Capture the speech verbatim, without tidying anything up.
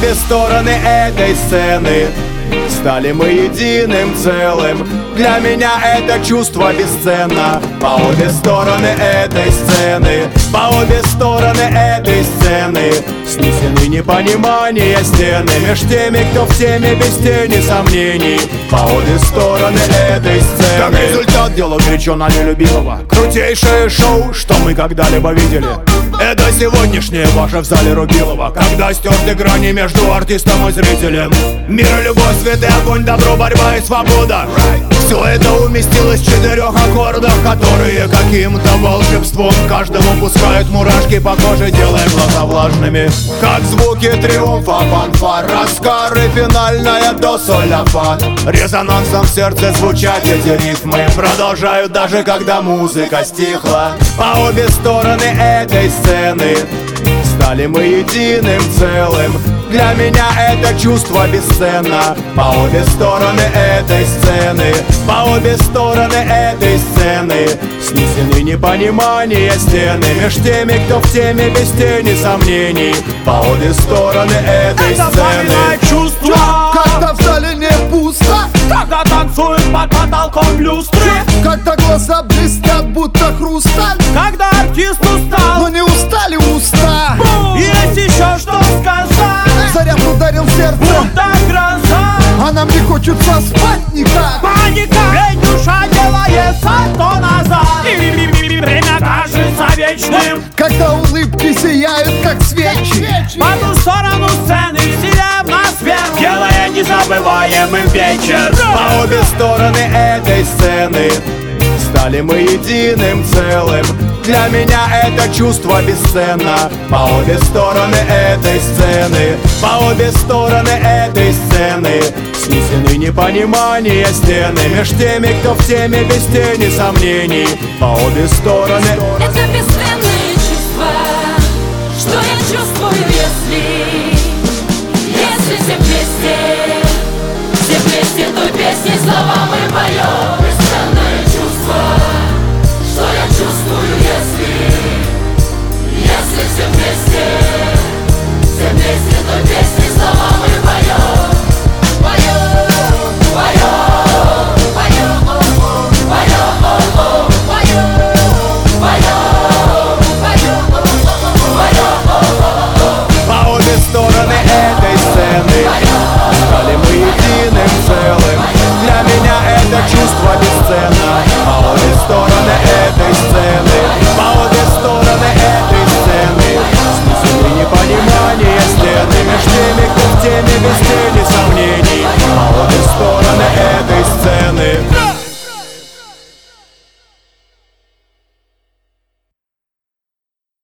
обе стороны этой сцены стали мы единым целым. Для меня это чувство бесценно. По обе стороны этой сцены, по обе стороны этой сцены снесены непонимания стены меж теми, кто в теме без тени сомнений. По обе стороны этой сцены. Как результат дело горячо на нелюбимого. Крутейшее шоу, что мы когда-либо видели. Это сегодняшнее ваше в зале Рубилова, когда стерты грани между артистом и зрителем. Мир и любовь, свет и огонь, добро, борьба и свобода. Все это уместилось в четырех аккордах, которые каким-то волшебством каждому пускают мурашки по коже, делая глаза влажными. Как звуки триумфа фанфар, раскары, финальная до соля фа. Резонансом в сердце звучат эти рифмы продолжают даже когда музыка стихла. По обе стороны этой сцены стали мы единым целым. Для меня это чувство бесценно. По обе стороны этой сцены, по обе стороны этой сцены снесены непонимания стены меж теми, кто в теме без тени сомнений. По обе стороны этой это сцены. Чувство, когда в зале не пусто, когда танцуют под потолком люстры, когда глаза блестят, будто хрусталь, когда артист устал, но не устали уста. Есть еще что сказать. Заряд ударил в сердце, будто гроза, а нам не хочется спать никак. Паника, ведь душа делается то назад, и время кажется вечным, когда улыбки сияют, как свечи. По ту сторону сцены вселяя в нас вверх, делая незабываемым вечер. По обе стороны этой сцены стали мы единым целым. Для меня это чувство бесценно. По обе стороны этой сцены, по обе стороны этой сцены снесены непонимания стены меж теми, кто в теме без тени сомнений. По обе стороны. Это бесценные чувства, что я чувствую, если Если все вместе, все вместе той песней слова мы поем.